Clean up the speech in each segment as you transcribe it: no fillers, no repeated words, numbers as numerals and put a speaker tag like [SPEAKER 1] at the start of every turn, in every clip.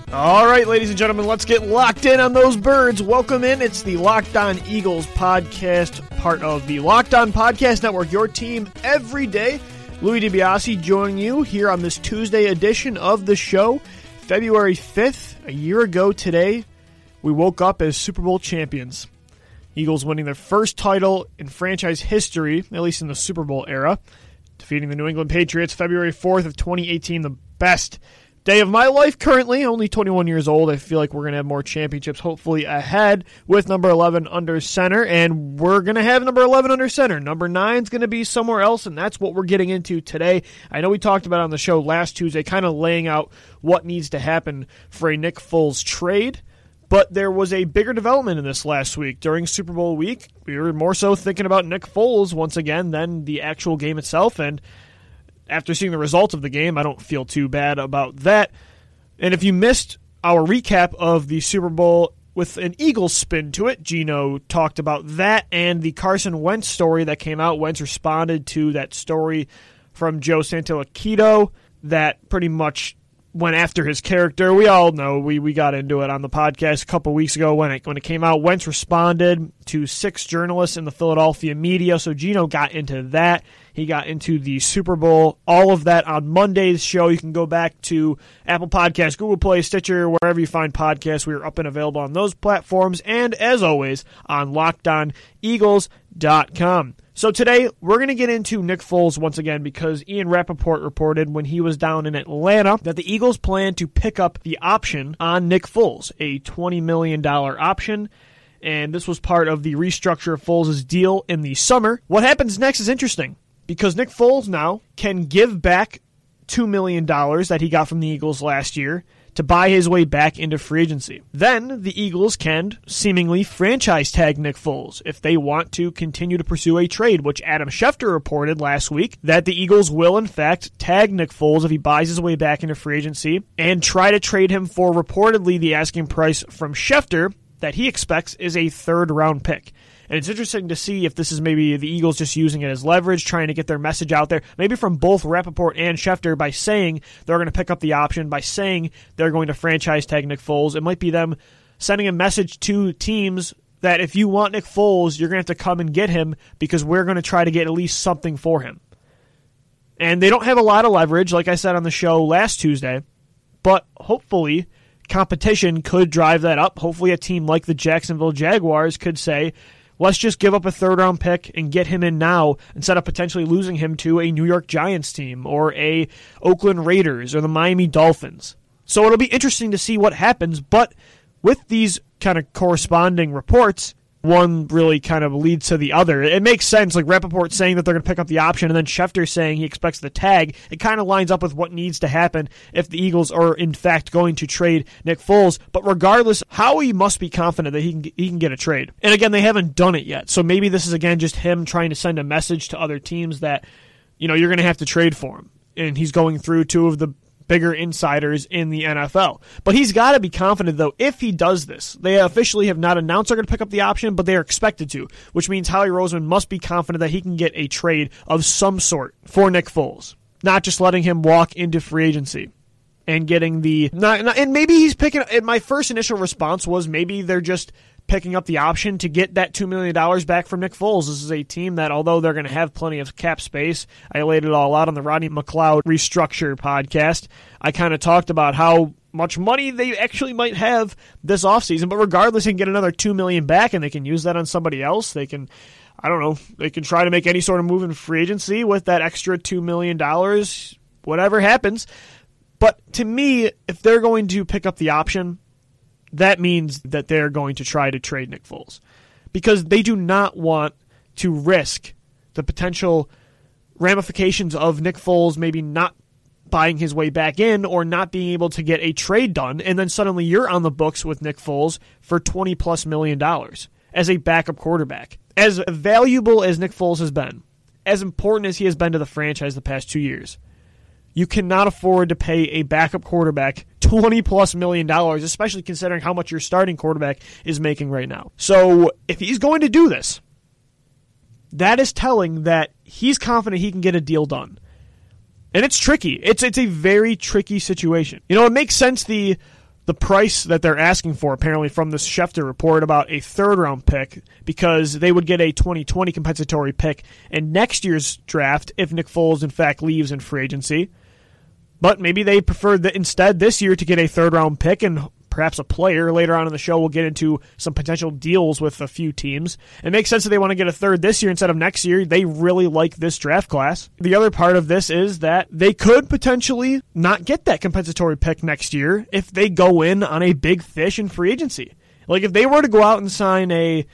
[SPEAKER 1] All right, ladies and gentlemen, let's get locked in on those birds. Welcome in. It's the Locked On Eagles podcast, part of the Locked On Podcast Network, your team every day. Louis DiBiase joining you here on this Tuesday edition of the show. February 5th, a year ago today, we woke up as Super Bowl champions. Eagles winning their first title in franchise history, at least in the Super Bowl era, defeating the New England Patriots February 4th of 2018, the best day of my life currently, only 21 years old. I feel like we're going to have more championships hopefully ahead with number 11 under center, and we're going to have number 11 under center. Number 9 is going to be somewhere else, and that's what we're getting into today. I know we talked about it on the show last Tuesday, kind of laying out what needs to happen for a Nick Foles trade, but there was a bigger development in this last week. During Super Bowl week, we were more so thinking about Nick Foles once again than the actual game itself, and after seeing the results of the game, I don't feel too bad about that. And if you missed our recap of the Super Bowl with an Eagles spin to it, Gino talked about that and the Carson Wentz story that came out. Wentz responded to that story from Joe Santoliquito that pretty much went after his character. We all know, we got into it on the podcast a couple weeks ago when it came out. Wentz responded to 6 journalists in the Philadelphia media, so Gino got into that. He got into the Super Bowl, all of that on Monday's show. You can go back to Apple Podcasts, Google Play, Stitcher, wherever you find podcasts. We are up and available on those platforms, and as always, on LockedOnEagles.com. So today, we're going to get into Nick Foles once again because Ian Rappaport reported when he was down in Atlanta that the Eagles plan to pick up the option on Nick Foles, a $20 million option, and this was part of the restructure of Foles' deal in the summer. What happens next is interesting, because Nick Foles now can give back $2 million that he got from the Eagles last year to buy his way back into free agency. Then the Eagles can seemingly franchise tag Nick Foles if they want to continue to pursue a trade, which Adam Schefter reported last week that the Eagles will in fact tag Nick Foles if he buys his way back into free agency and try to trade him for reportedly the asking price from Schefter that he expects is a third-round pick. And it's interesting to see if this is maybe the Eagles just using it as leverage, trying to get their message out there, maybe from both Rappaport and Schefter by saying they're going to pick up the option, by saying they're going to franchise tag Nick Foles. It might be them sending a message to teams that if you want Nick Foles, you're going to have to come and get him because we're going to try to get at least something for him. And they don't have a lot of leverage, like I said on the show last Tuesday, but hopefully competition could drive that up. Hopefully a team like the Jacksonville Jaguars could say, let's just give up a third-round pick and get him in now instead of potentially losing him to a New York Giants team or a Oakland Raiders or the Miami Dolphins. So it'll be interesting to see what happens, but with these kind of corresponding reports, one really kind of leads to the other. It makes sense, like Rappaport saying that they're going to pick up the option and then Schefter saying he expects the tag. It kind of lines up with what needs to happen if the Eagles are in fact going to trade Nick Foles. But regardless, Howie must be confident that he can get a trade. And again, they haven't done it yet. So maybe this is again just him trying to send a message to other teams that, you know, you're going to have to trade for him. And he's going through 2 of the bigger insiders in the NFL. But he's got to be confident, though, if he does this. They officially have not announced they're going to pick up the option, but they are expected to, which means Howie Roseman must be confident that he can get a trade of some sort for Nick Foles, not just letting him walk into free agency and getting the... and maybe he's picking... And my first initial response was maybe they're just picking up the option to get that $2 million back from Nick Foles. This is a team that, although they're going to have plenty of cap space, I laid it all out on the Rodney McLeod Restructure podcast. I kind of talked about how much money they actually might have this offseason, but regardless, they can get another $2 million back, and they can use that on somebody else. They can, I don't know, they can try to make any sort of move in free agency with that extra $2 million, whatever happens. But to me, if they're going to pick up the option, that means that they're going to try to trade Nick Foles because they do not want to risk the potential ramifications of Nick Foles maybe not buying his way back in or not being able to get a trade done, and then suddenly you're on the books with Nick Foles for $20+ million as a backup quarterback. As valuable as Nick Foles has been, as important as he has been to the franchise the past 2 years, you cannot afford to pay a backup quarterback $20+ million, especially considering how much your starting quarterback is making right now. So if he's going to do this, that is telling that he's confident he can get a deal done. And it's tricky. It's a very tricky situation. You know, it makes sense the the price that they're asking for, apparently from this Schefter report, about a third-round pick, because they would get a 2020 compensatory pick in next year's draft if Nick Foles, in fact, leaves in free agency. But maybe they prefer instead this year to get a third-round pick and perhaps a player. Later on in the show, we'll get into some potential deals with a few teams. It makes sense that they want to get a third this year instead of next year. They really like this draft class. The other part of this is that they could potentially not get that compensatory pick next year if they go in on a big fish in free agency. Like if they were to go out and sign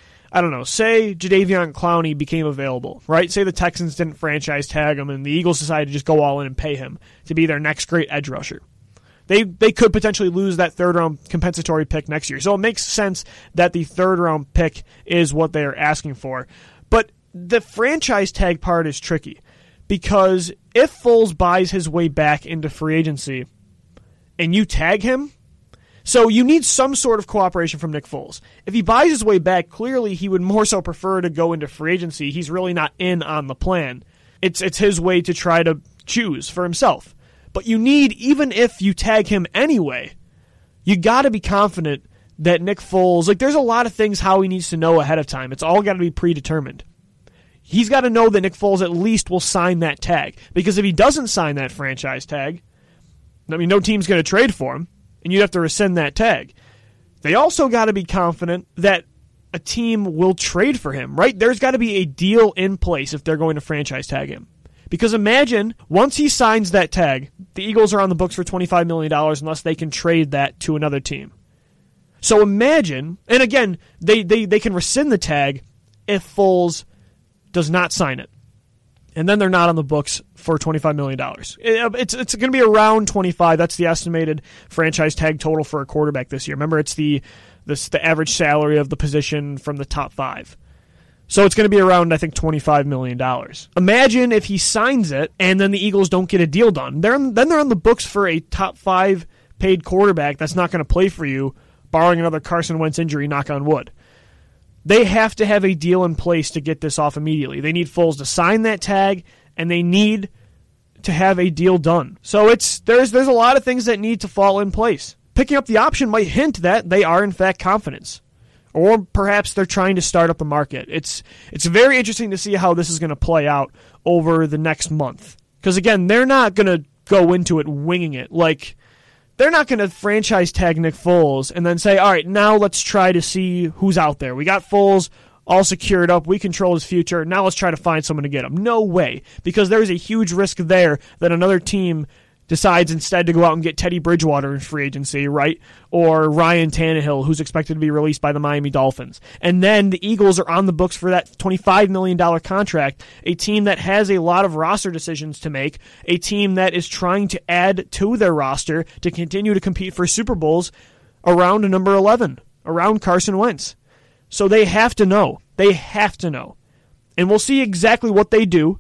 [SPEAKER 1] say Jadeveon Clowney became available, right? Say the Texans didn't franchise tag him and the Eagles decided to just go all in and pay him to be their next great edge rusher. They could potentially lose that third-round compensatory pick next year. So it makes sense that the third-round pick is what they are asking for. But the franchise tag part is tricky because if Foles buys his way back into free agency and you tag him, so you need some sort of cooperation from Nick Foles. If he buys his way back, clearly he would more so prefer to go into free agency. He's really not in on the plan. It's his way to try to choose for himself. But you need, even if you tag him anyway, you got to be confident that Nick Foles, there's a lot of things how he needs to know ahead of time. It's all got to be predetermined. He's got to know that Nick Foles at least will sign that tag. Because if he doesn't sign that franchise tag, no team's going to trade for him, and you'd have to rescind that tag. They also got to be confident that a team will trade for him, right? There's got to be a deal in place if they're going to franchise tag him. Because imagine, once he signs that tag, the Eagles are on the books for $25 million unless they can trade that to another team. So imagine, and again, they can rescind the tag if Foles does not sign it. And then they're not on the books for $25 million. It's going to be around 25. That's the estimated franchise tag total for a quarterback this year. Remember, it's the average salary of the position from the top 5. So it's going to be around, I think, $25 million. Imagine if he signs it and then the Eagles don't get a deal done. Then they're on the books for a top 5 paid quarterback that's not going to play for you, barring another Carson Wentz injury, knock on wood. They have to have a deal in place to get this off immediately. They need Foles to sign that tag, and they need to have a deal done. So there's a lot of things that need to fall in place. Picking up the option might hint that they are, in fact, confident. Or perhaps they're trying to start up the market. It's very interesting to see how this is going to play out over the next month. Because, again, they're not going to go into it winging it. They're not going to franchise tag Nick Foles and then say, all right, now let's try to see who's out there. We got Foles all secured up. We control his future. Now let's try to find someone to get him. No way. Because there's a huge risk there that another team decides instead to go out and get Teddy Bridgewater in free agency, right? Or Ryan Tannehill, who's expected to be released by the Miami Dolphins. And then the Eagles are on the books for that $25 million contract, a team that has a lot of roster decisions to make, a team that is trying to add to their roster to continue to compete for Super Bowls around number 11, around Carson Wentz. So they have to know. They have to know. And we'll see exactly what they do.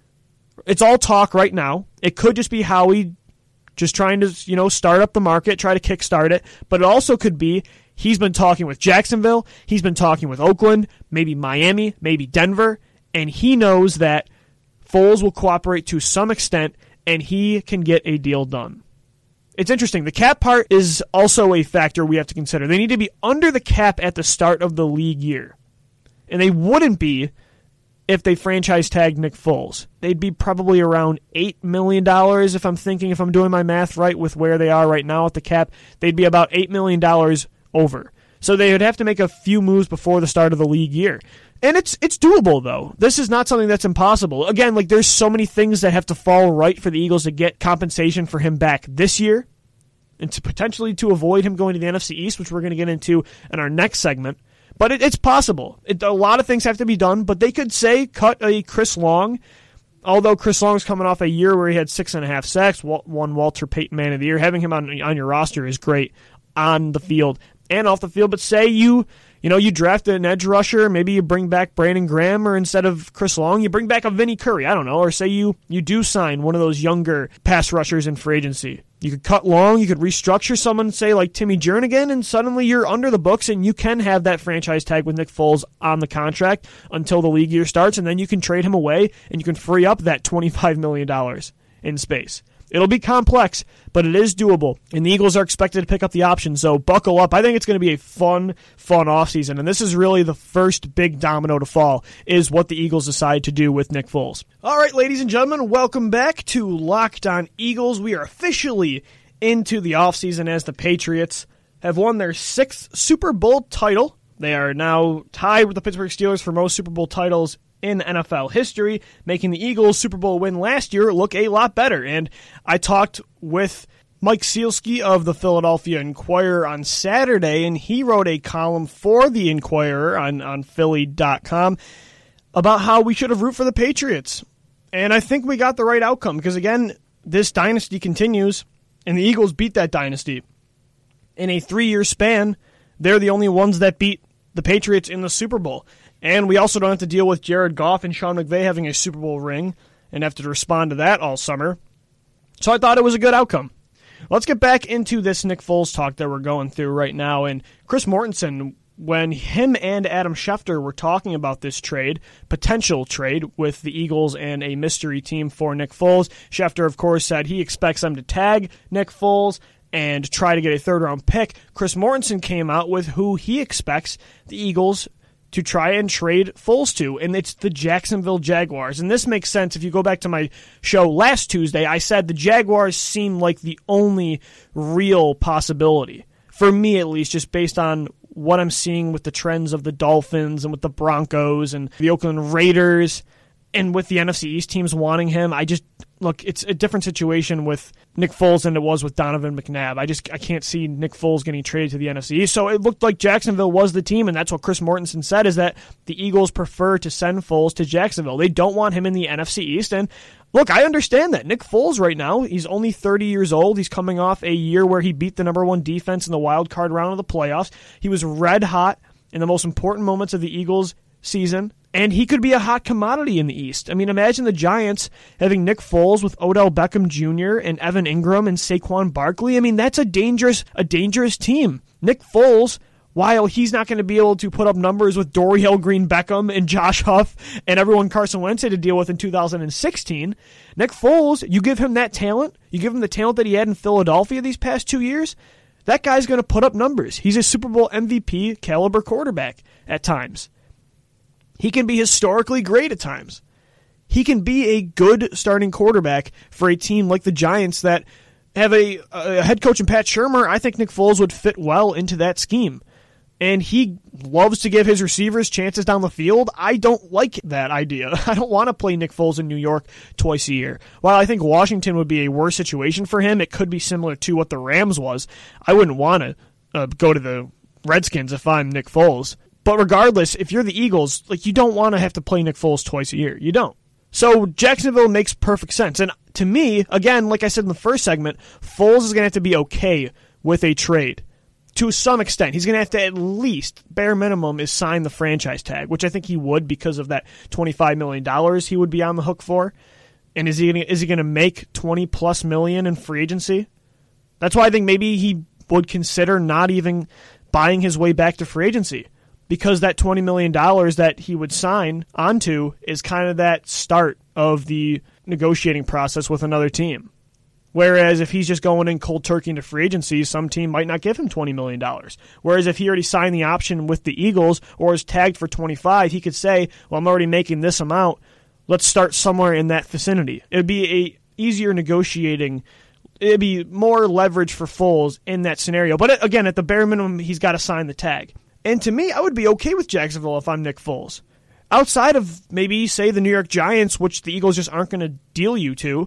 [SPEAKER 1] It's all talk right now. It could just be Howie just trying to, start up the market, try to kickstart it. But it also could be he's been talking with Jacksonville, he's been talking with Oakland, maybe Miami, maybe Denver, and he knows that Foles will cooperate to some extent and he can get a deal done. It's interesting. The cap part is also a factor we have to consider. They need to be under the cap at the start of the league year. And they wouldn't be if they franchise tagged Nick Foles. They'd be probably around $8 million if I'm doing my math right with where they are right now at the cap. They'd be about $8 million over. So they would have to make a few moves before the start of the league year. And it's doable, though. This is not something that's impossible. Again, there's so many things that have to fall right for the Eagles to get compensation for him back this year and to potentially to avoid him going to the NFC East, which we're going to get into in our next segment. But it's possible. A lot of things have to be done, but they could say cut a Chris Long, although Chris Long's coming off a year where he had 6.5 sacks, won Walter Payton Man of the Year. Having him on your roster is great on the field and off the field. But say you draft an edge rusher, maybe you bring back Brandon Graham, or instead of Chris Long, you bring back a Vinny Curry. I don't know. Or say you do sign one of those younger pass rushers in free agency. You could cut Long, you could restructure someone, say like Timmy Jernigan, and suddenly you're under the books and you can have that franchise tag with Nick Foles on the contract until the league year starts, and then you can trade him away and you can free up that $25 million in space. It'll be complex, but it is doable, and the Eagles are expected to pick up the option, so buckle up. I think it's going to be a fun offseason, and this is really the first big domino to fall, is what the Eagles decide to do with Nick Foles. All right, ladies and gentlemen, welcome back to Locked On Eagles. We are officially into the offseason as the Patriots have won their 6th Super Bowl title. They are now tied with the Pittsburgh Steelers for most Super Bowl titles in NFL history, making the Eagles' Super Bowl win last year look a lot better. And I talked with Mike Sealski of the Philadelphia Inquirer on Saturday, and he wrote a column for the Inquirer on Philly.com about how we should have rooted for the Patriots. And I think we got the right outcome because, again, this dynasty continues, and the Eagles beat that dynasty. In a 3-year span, they're the only ones that beat the Patriots in the Super Bowl. And we also don't have to deal with Jared Goff and Sean McVay having a Super Bowl ring and have to respond to that all summer. So I thought it was a good outcome. Let's get back into this Nick Foles talk that we're going through right now. And Chris Mortensen, when him and Adam Schefter were talking about this trade, potential trade with the Eagles and a mystery team for Nick Foles, Schefter, of course, said he expects them to tag Nick Foles and try to get a third-round pick. Chris Mortensen came out with who he expects the Eagles to try and trade Foles to, and it's the Jacksonville Jaguars. And this makes sense. If you go back to my show last Tuesday, I said the Jaguars seem like the only real possibility, for me at least, just based on what I'm seeing with the trends of the Dolphins and with the Broncos and the Oakland Raiders and with the NFC East teams wanting him. Look, it's a different situation with Nick Foles than it was with Donovan McNabb. I can't see Nick Foles getting traded to the NFC East. So it looked like Jacksonville was the team, and that's what Chris Mortensen said, is that the Eagles prefer to send Foles to Jacksonville. They don't want him in the NFC East, and look, I understand that. Nick Foles right now, he's only 30 years old. He's coming off a year where he beat the number 1 defense in the wild card round of the playoffs. He was red hot in the most important moments of the Eagles season. And he could be a hot commodity in the East. I mean, imagine the Giants having Nick Foles with Odell Beckham Jr. and Evan Ingram and Saquon Barkley. I mean, that's a dangerous team. Nick Foles, while he's not going to be able to put up numbers with Dorial Green-Beckham and Josh Huff and everyone Carson Wentz had to deal with in 2016, Nick Foles, you give him that talent, you give him the talent that he had in Philadelphia these past 2 years, that guy's going to put up numbers. He's a Super Bowl MVP caliber quarterback at times. He can be historically great at times. He can be a good starting quarterback for a team like the Giants that have a head coach in Pat Shurmur. I think Nick Foles would fit well into that scheme. And he loves to give his receivers chances down the field. I don't like that idea. I don't want to play Nick Foles in New York twice a year. While I think Washington would be a worse situation for him, it could be similar to what the Rams was. I wouldn't want to go to the Redskins if I'm Nick Foles. But regardless, if you're the Eagles, you don't want to have to play Nick Foles twice a year. You don't. So Jacksonville makes perfect sense. And to me, again, like I said in the first segment, Foles is going to have to be okay with a trade. To some extent. He's going to have to at least, bare minimum, is sign the franchise tag, which I think he would because of that $25 million he would be on the hook for. And is he going to make $20+ million in free agency? That's why I think maybe he would consider not even buying his way back to free agency. Because that $20 million that he would sign onto is kind of that start of the negotiating process with another team. Whereas if he's just going in cold turkey into free agency, some team might not give him $20 million. Whereas if he already signed the option with the Eagles or is tagged for 25, he could say, well, I'm already making this amount. Let's start somewhere in that vicinity. It would be a easier negotiating. It'd be more leverage for Foles in that scenario. But again, at the bare minimum, he's got to sign the tag. And to me, I would be okay with Jacksonville if I'm Nick Foles. Outside of maybe, say, the New York Giants, which the Eagles just aren't going to deal you to,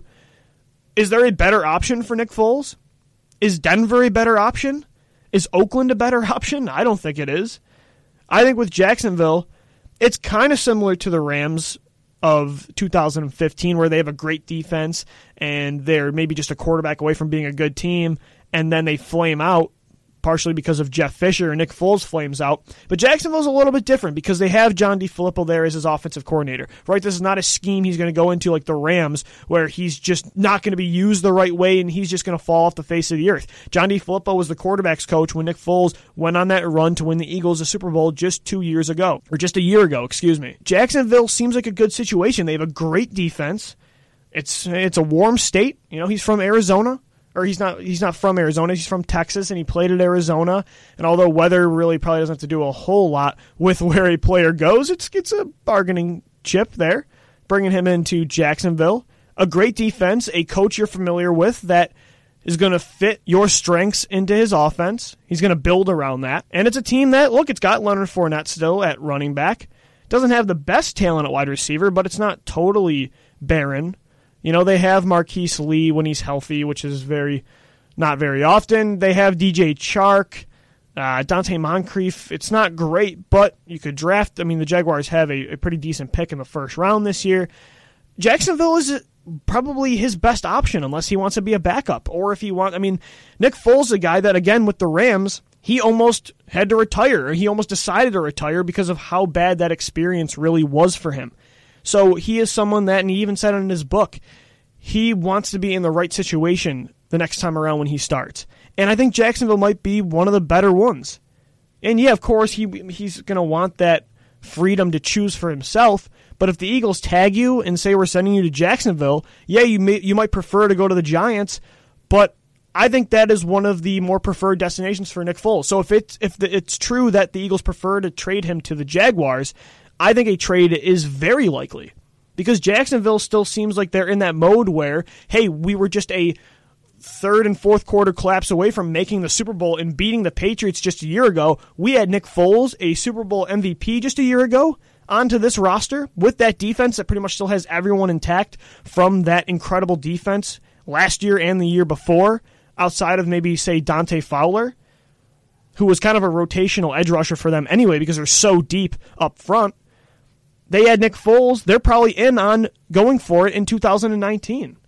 [SPEAKER 1] is there a better option for Nick Foles? Is Denver a better option? Is Oakland a better option? I don't think it is. I think with Jacksonville, it's kind of similar to the Rams of 2015, where they have a great defense and they're maybe just a quarterback away from being a good team, and then they flame out, partially because of Jeff Fisher, and Nick Foles flames out. But Jacksonville's a little bit different because they have John DeFilippo there as his offensive coordinator. Right? This is not a scheme he's going to go into like the Rams, where he's just not going to be used the right way and he's just going to fall off the face of the earth. John DeFilippo was the quarterback's coach when Nick Foles went on that run to win the Eagles a Super Bowl just 2 years ago. Or just a year ago, excuse me. Jacksonville seems like a good situation. They have a great defense. It's a warm state. He's from Arizona. Or he's not from Arizona. He's from Texas, and he played at Arizona. And although weather really probably doesn't have to do a whole lot with where a player goes, it's a bargaining chip there, bringing him into Jacksonville. A great defense, a coach you're familiar with that is going to fit your strengths into his offense. He's going to build around that. And it's a team that, look, it's got Leonard Fournette still at running back. Doesn't have the best talent at wide receiver, but it's not totally barren. They have Marquise Lee when he's healthy, which is not very often. They have DJ Chark, Dante Moncrief. It's not great, but you could draft. The Jaguars have a pretty decent pick in the first round this year. Jacksonville is probably his best option unless he wants to be a backup. Or if he wants, Nick Foles, a guy that, again, with the Rams, he almost had to retire. He almost decided to retire because of how bad that experience really was for him. So he is someone that, and he even said it in his book, he wants to be in the right situation the next time around when he starts. And I think Jacksonville might be one of the better ones. And yeah, of course, he's going to want that freedom to choose for himself. But if the Eagles tag you and say we're sending you to Jacksonville, yeah, you might prefer to go to the Giants, but I think that is one of the more preferred destinations for Nick Foles. So if it's true that the Eagles prefer to trade him to the Jaguars, I think a trade is very likely because Jacksonville still seems like they're in that mode where, hey, we were just a third and fourth quarter collapse away from making the Super Bowl and beating the Patriots just a year ago. We had Nick Foles, a Super Bowl MVP just a year ago, onto this roster with that defense that pretty much still has everyone intact from that incredible defense last year and the year before, outside of maybe, say, Dante Fowler, who was kind of a rotational edge rusher for them anyway because they're so deep up front. They had Nick Foles. They're probably in on going for it in 2019.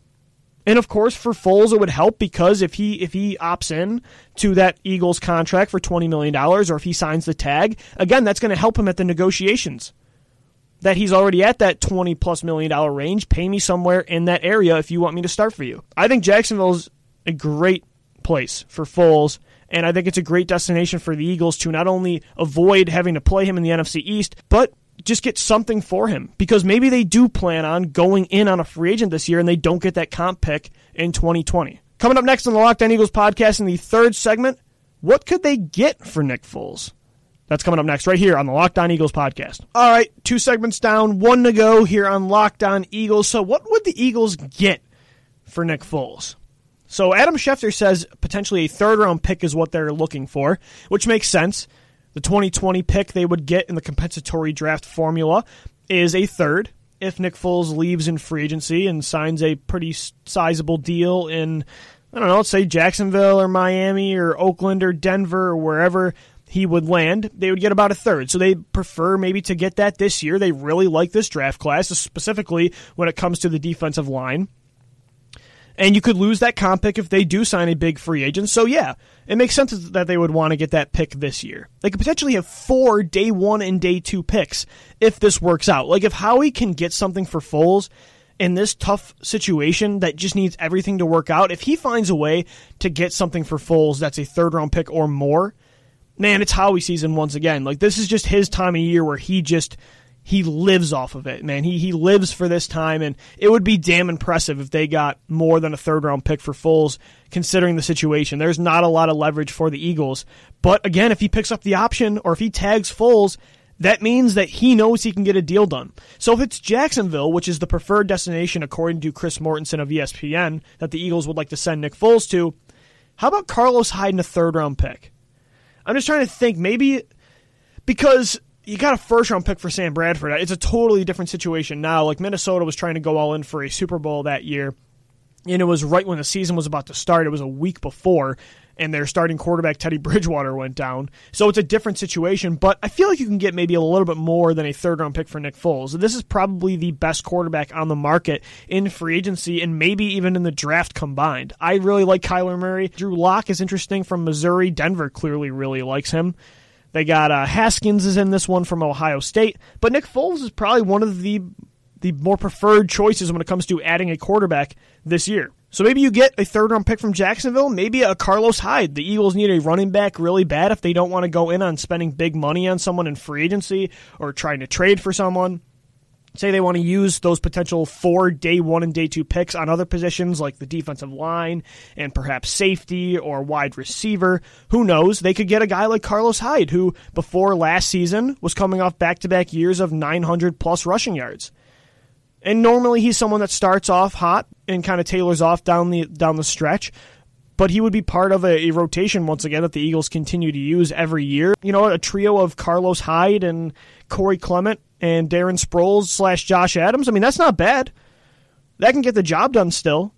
[SPEAKER 1] And of course, for Foles, it would help because if he opts in to that Eagles contract for $20 million or if he signs the tag, again, that's going to help him at the negotiations. That he's already at that $20+ million range. Pay me somewhere in that area if you want me to start for you. I think Jacksonville's a great place for Foles, and I think it's a great destination for the Eagles to not only avoid having to play him in the NFC East, but just get something for him because maybe they do plan on going in on a free agent this year and they don't get that comp pick in 2020. Coming up next on the Locked On Eagles podcast in the third segment, what could they get for Nick Foles? That's coming up next right here on the Locked On Eagles podcast. All right, 2 segments down, 1 to go here on Locked On Eagles. So what would the Eagles get for Nick Foles? So Adam Schefter says potentially a third-round pick is what they're looking for, which makes sense. The 2020 pick they would get in the compensatory draft formula is a third if Nick Foles leaves in free agency and signs a pretty sizable deal in, let's say Jacksonville or Miami or Oakland or Denver or wherever he would land, they would get about a third. So they prefer maybe to get that this year. They really like this draft class, specifically when it comes to the defensive line. And you could lose that comp pick if they do sign a big free agent. So, yeah, it makes sense that they would want to get that pick this year. They could potentially have 4 day 1 and day 2 picks if this works out. Like, if Howie can get something for Foles in this tough situation that just needs everything to work out, if he finds a way to get something for Foles that's a third-round pick or more, man, it's Howie season once again. Like, this is just his time of year where he lives off of it, man. He lives for this time, and it would be damn impressive if they got more than a third-round pick for Foles, considering the situation. There's not a lot of leverage for the Eagles. But, again, if he picks up the option or if he tags Foles, that means that he knows he can get a deal done. So if it's Jacksonville, which is the preferred destination according to Chris Mortensen of ESPN, that the Eagles would like to send Nick Foles to, how about Carlos Hyde in a third-round pick? I'm just trying to think, maybe because you got a first-round pick for Sam Bradford. It's a totally different situation now. Like, Minnesota was trying to go all in for a Super Bowl that year, and it was right when the season was about to start. It was a week before, and their starting quarterback, Teddy Bridgewater, went down. So it's a different situation, but I feel like you can get maybe a little bit more than a third-round pick for Nick Foles. This is probably the best quarterback on the market in free agency and maybe even in the draft combined. I really like Kyler Murray. Drew Lock is interesting from Missouri. Denver clearly really likes him. They got Haskins is in this one from Ohio State. But Nick Foles is probably one of the more preferred choices when it comes to adding a quarterback this year. So maybe you get a third-round pick from Jacksonville, maybe a Carlos Hyde. The Eagles need a running back really bad if they don't want to go in on spending big money on someone in free agency or trying to trade for someone. say they want to use those potential 4 day 1 and day 2 picks on other positions like the defensive line and perhaps safety or wide receiver. Who knows? They could get a guy like Carlos Hyde, who before last season was coming off back-to-back years of 900-plus rushing yards. And normally he's someone that starts off hot and kind of tailors off down the stretch. But he would be part of a rotation, once again, that the Eagles continue to use every year. You know, a trio of Carlos Hyde and Corey Clement and Darren Sproles / Josh Adams. I mean, that's not bad. That can get the job done still.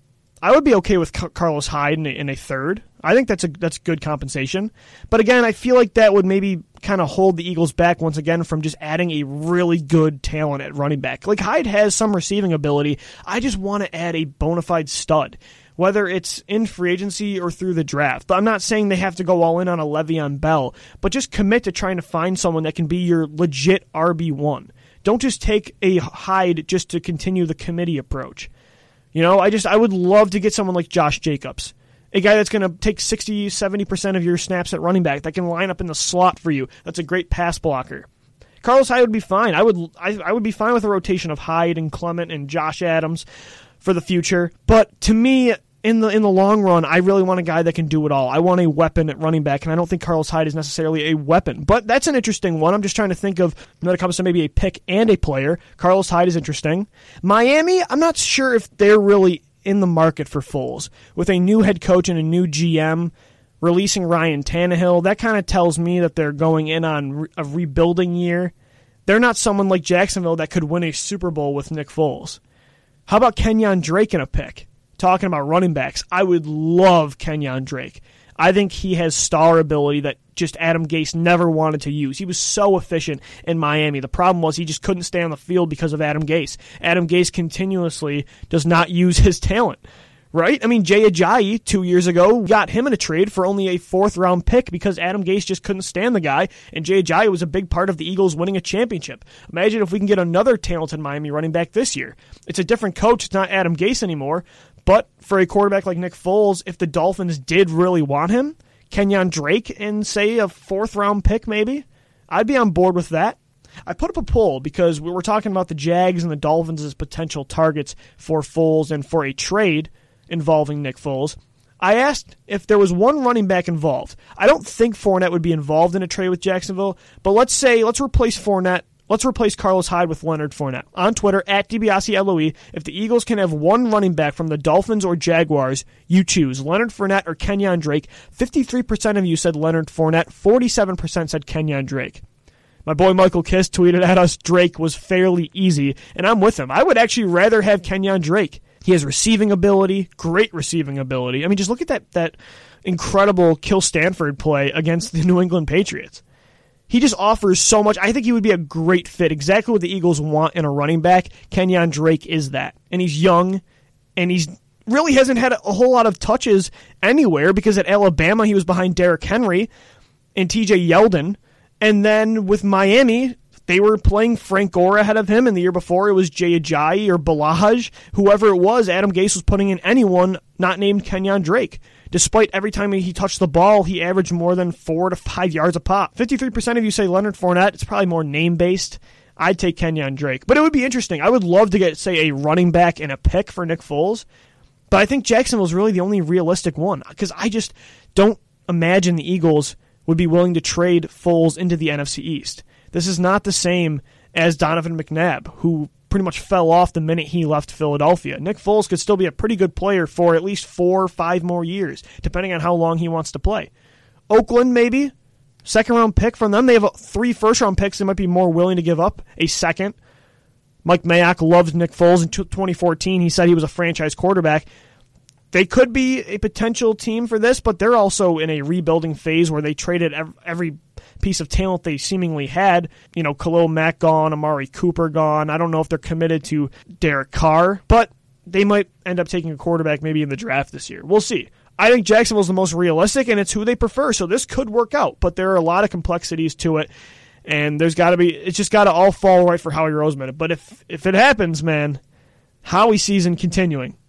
[SPEAKER 1] I would be okay with Carlos Hyde in a third. I think that's good compensation. But again, I feel like that would maybe kind of hold the Eagles back once again from just adding a really good talent at running back. Like, Hyde has some receiving ability. I just want to add a bona fide stud, whether it's in free agency or through the draft. I'm not saying they have to go all in on a Le'Veon Bell, but just commit to trying to find someone that can be your legit RB1. Don't just take a Hyde just to continue the committee approach. You know, I would love to get someone like Josh Jacobs, a guy that's going to take 60, 70% of your snaps at running back, that can line up in the slot for you. That's a great pass blocker. Carlos Hyde would be fine. I would be fine with a rotation of Hyde and Clement and Josh Adams for the future. But to me, in the long run, I really want a guy that can do it all. I want a weapon at running back, and I don't think Carlos Hyde is necessarily a weapon. But that's an interesting one. I'm just trying to think of when it comes to maybe a pick and a player. Carlos Hyde is interesting. Miami, I'm not sure if they're really in the market for Foles. With a new head coach and a new GM releasing Ryan Tannehill, that kind of tells me that they're going in on a rebuilding year. They're not someone like Jacksonville that could win a Super Bowl with Nick Foles. How about Kenyon Drake in a pick? Talking about running backs, I would love Kenyon Drake. I think he has star ability that just Adam Gase never wanted to use. He was so efficient in Miami. The problem was he just couldn't stay on the field because of Adam Gase. Adam Gase continuously does not use his talent, right? I mean, Jay Ajayi 2 years ago got him in a trade for only a 4th-round pick because Adam Gase just couldn't stand the guy, and Jay Ajayi was a big part of the Eagles winning a championship. Imagine if we can get another talented Miami running back this year. It's a different coach. It's not Adam Gase anymore. But for a quarterback like Nick Foles, if the Dolphins did really want him, Kenyon Drake and, say, a 4th-round pick maybe, I'd be on board with that. I put up a poll because we were talking about the Jags and the Dolphins as potential targets for Foles and for a trade involving Nick Foles. I asked if there was one running back involved. I don't think Fournette would be involved in a trade with Jacksonville, but let's replace Fournette. Let's replace Carlos Hyde with Leonard Fournette. On Twitter, @DiBiaseLOE, if the Eagles can have one running back from the Dolphins or Jaguars, you choose Leonard Fournette or Kenyon Drake. 53% of you said Leonard Fournette, 47% said Kenyon Drake. My boy Michael Kiss tweeted at us, Drake was fairly easy, and I'm with him. I would actually rather have Kenyon Drake. He has receiving ability, great receiving ability. I mean, just look at that incredible Kill Stanford play against the New England Patriots. He just offers so much. I think he would be a great fit, exactly what the Eagles want in a running back. Kenyon Drake is that. And he's young, and he's really hasn't had a whole lot of touches anywhere because at Alabama he was behind Derrick Henry and TJ Yeldon. And then with Miami, they were playing Frank Gore ahead of him, and the year before it was Jay Ajayi or Balaj. Whoever it was, Adam Gase was putting in anyone not named Kenyon Drake. Despite every time he touched the ball, he averaged more than 4 to 5 yards a pop. 53% of you say Leonard Fournette. It's probably more name-based. I'd take Kenyon Drake. But it would be interesting. I would love to get, say, a running back and a pick for Nick Foles. But I think Jacksonville's really the only realistic one because I just don't imagine the Eagles would be willing to trade Foles into the NFC East. This is not the same as Donovan McNabb, who pretty much fell off the minute he left Philadelphia. Nick Foles could still be a pretty good player for at least 4 or 5 more years, depending on how long he wants to play. Oakland, maybe. 2nd-round pick from them. They have 3 first-round picks they might be more willing to give up. A second. Mike Mayock loved Nick Foles in 2014. He said he was a franchise quarterback. They could be a potential team for this, but they're also in a rebuilding phase where they traded every piece of talent they seemingly had. You know, Khalil Mack gone, Amari Cooper gone. I don't know if they're committed to Derek Carr, but they might end up taking a quarterback maybe in the draft this year. We'll see. I think Jacksonville's the most realistic, and it's who they prefer, so this could work out, but there are a lot of complexities to it, and it's just got to all fall right for Howie Roseman. But if it happens, man, Howie season continuing.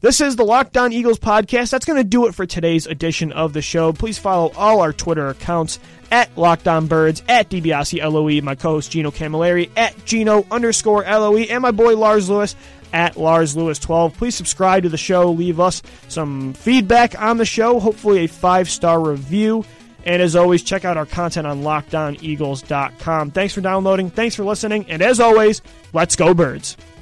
[SPEAKER 1] This is the Locked On Eagles podcast. That's going to do it for today's edition of the show. Please follow all our Twitter accounts at LockedOnBirds, at DiBiase LOE, my co-host Gino Camilleri, at Gino_LOE, and my boy Lars Lewis at LarsLewis12. Please subscribe to the show. Leave us some feedback on the show, hopefully a 5-star review. And as always, check out our content on LockedOnEagles.com. Thanks for downloading. Thanks for listening. And as always, let's go Birds.